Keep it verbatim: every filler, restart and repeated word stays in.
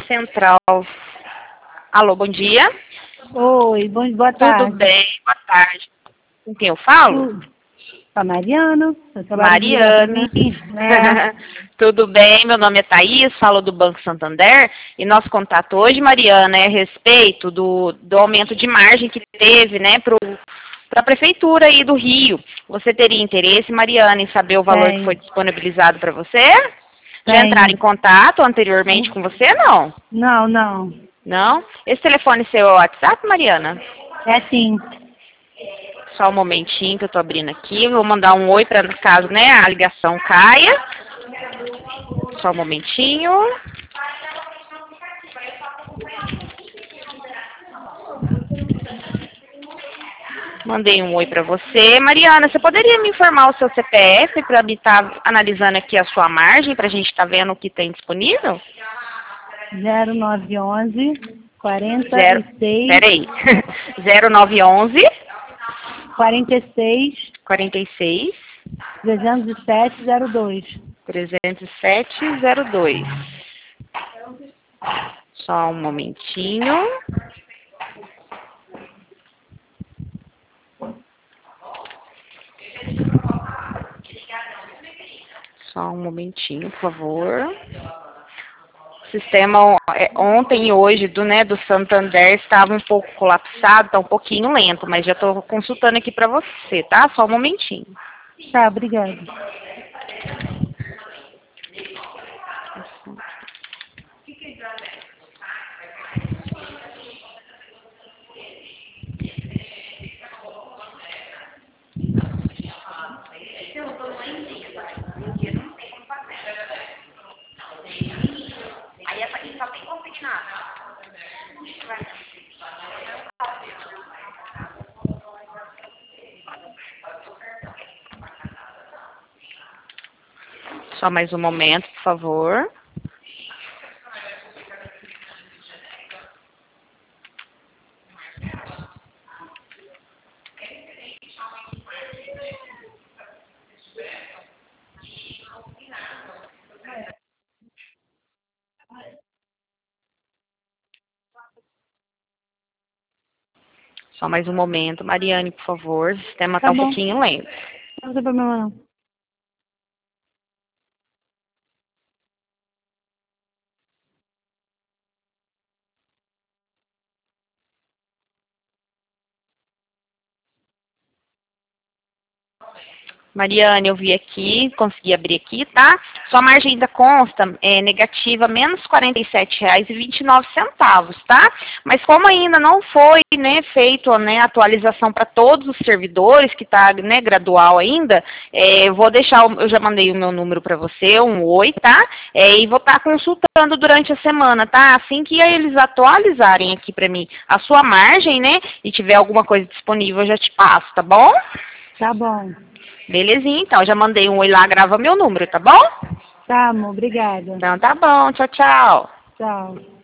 Central. Alô, bom dia. Oi, bom, boa tarde. Tudo bem? Boa tarde. Com quem eu falo? Tudo. A Mariano, eu trabalho Mariane. né? Tudo bem? Meu nome é Thaís, falo do Banco Santander. E nosso contato hoje, Mariana, é a respeito do, do aumento de margem que teve, né, para a Prefeitura aí do Rio. Você teria interesse, Mariana, em saber o valor Tem. que foi disponibilizado para você? Já Tem. entraram em contato anteriormente com você, não? Não, não. Não? Esse telefone seu é o WhatsApp, Mariana? É sim. Só um momentinho que eu tô abrindo aqui. Vou mandar um oi para caso, né, a ligação caia. Só um momentinho. Mandei um oi para você. Mariana, você poderia me informar o seu C P F para mim estar analisando aqui a sua margem, para a gente estar vendo o que tem disponível? zero nove onze, quarenta Zero, e seis. peraí. zero nove onze, quarenta e seis. quarenta e seis, trezentos e sete, zero dois. trezentos e sete, zero dois. Só um momentinho. Só um momentinho, por favor. O sistema é, ontem e hoje do, né, do Santander estava um pouco colapsado, está um pouquinho lento, mas já estou consultando aqui para você, tá? Só um momentinho. Tá, obrigada. Aí essa aqui só tem consignado. Só mais um momento, por favor. Só mais um momento, Mariane, por favor. O sistema está Tá um bom. pouquinho lento. Não tem problema não. Mariane, eu vi aqui, consegui abrir aqui, tá? Sua margem ainda consta é, negativa, menos quarenta e sete reais e vinte e nove centavos, tá? Mas como ainda não foi, né, feito, né, atualização para todos os servidores, que tá, né, gradual ainda, é, eu vou deixar, eu já mandei o meu número para você, um oi, tá? É, e vou estar tá consultando durante a semana, tá? Assim que eles atualizarem aqui para mim a sua margem, né, e tiver alguma coisa disponível, eu já te passo, tá bom? Tá bom. Belezinha, então. Já mandei um oi lá, grava meu número, tá bom? Tá, amor, obrigada. Então tá bom. Tchau, tchau. Tchau.